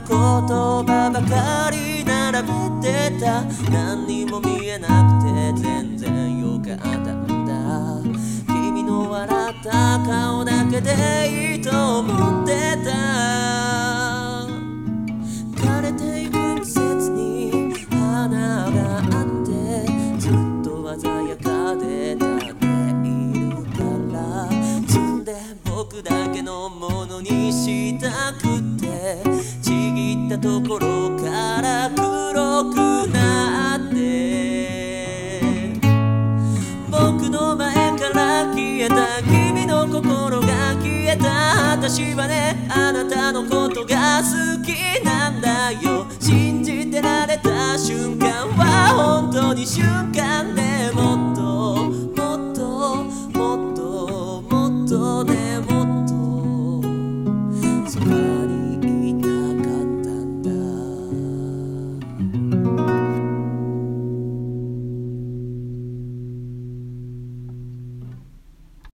言葉ばかり並べてた。何にも見えなくて全然よかったんだ。君の笑った顔だけでいいと思ってた。枯れていく季節に花があってずっと鮮やかで立っているから、積んで僕だけのものにしたくて、ちぎったところから黒くなって、僕の前から消えた君の心が消えた。私はね、あなたのことが好きなんだよ。信じてられた瞬間は本当に瞬間で、もっともっともっともっとね